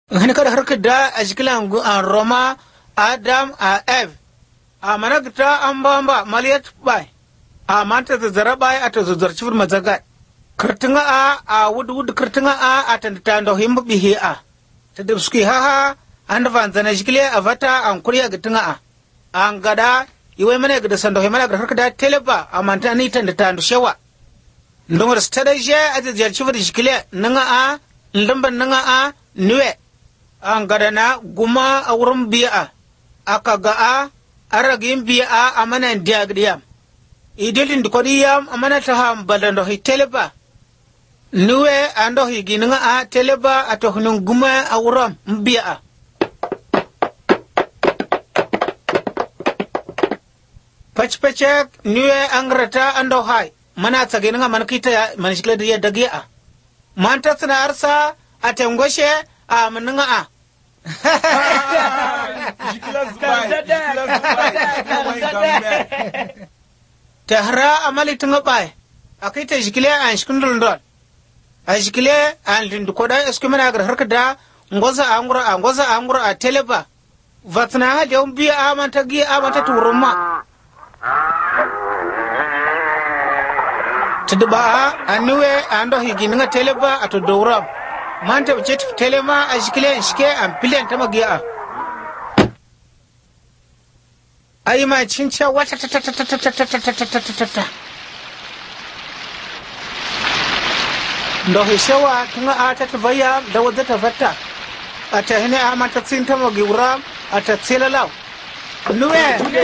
hani kada harka da a jikilan an Roma Adam a Eve a managta an bamba maliyat bai a manta zazzara bai a ta zazzarci fur mazaga kirtinga a wudu kirtinga a tanda ndo himbu bihi a ta da suki ha an da vanzana jikile a vata an kuriya gitinga a an gada iwai mana gada sando himana ga harka da teleba a manta ni tanda shewa ndongar stada je a zazzarci fur jikile nanga a ndamban nanga a niwe an gada na guma a wurin biya aka ga a aragin biya a mana diagdiyam idilin dikodiyam a mana ta ham balando hi teleba niwe ando hi gininga a teleba a tohnun guma a wurin biya pachpachak niwe angrata ando hai mana tsagininga man kita man shikle da dage a man ta tsina arsa a tangoshe a maninga a tahra amali tunga bai akai ta jikile an shikundul don a jikile an lindu koda eskimana gar harka da ngoza angura a teleba vatna ha da biya amanta gi amanta turumma tudba anwe ando higinga teleba ato dowra manta chet telema a jikile shike an pilen ta magiya ai ma cinca wata ta ndo hishawa tunga ata tavaya da wadda ta fatta ata hine ama ta tsinta magiura ata tselalaw nuwe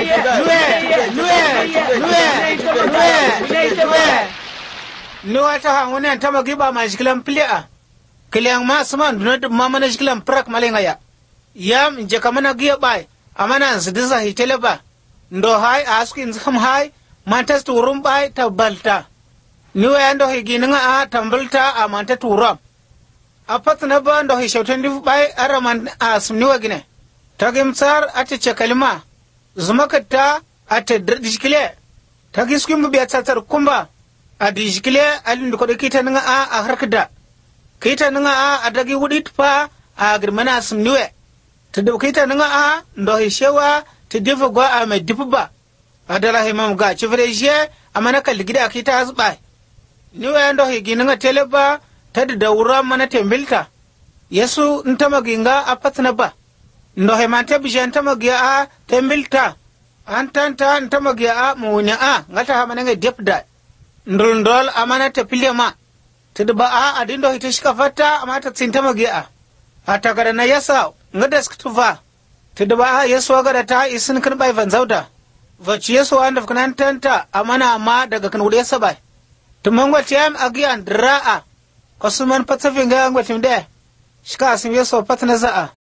ta hangune ta magiba ma jikilan pli'a kilyang ma suman dunod mama jikilan prak malenga yam je kamana giya bai amana zidisa hiteleba ndo hai askin zam hai mantas turum bai ta balta niwe ando higininga a tambalta a manta turam apatna ba ndo hi shautan di bai araman asmniwa gine tagimsar ati chakalma zumakata ati dijkile tagiskim biya tsatsar kumba a dijkile alin ko kita ninga a harkada kita ninga a dagi wudit fa a girmana asmniwe tadu kita ninga a ndo hi shewa tidifa gwa a mai difuba adala himam ga chifreje amana kalgida kita azbai niwe ndo higininga teleba tadi daura mana tembilta yesu ntamaginga apatna ba ndo hemante bijan tamagia a tembilta antanta ntamagia a munya a ngata hamananga depda ndol amana tepilema tadi ba a adindo hitishika fata amata tsintamagia ata gara na yasa ngada sktuva tadi ba a yesu gara ta isin kan bai vanzauda vaci yesu anda fkanan tanta amana ma daga kan wuri yasa bai tumangwa tiam agian draa kosuman patsafinga ngwatimde shika asim yeso patna zaa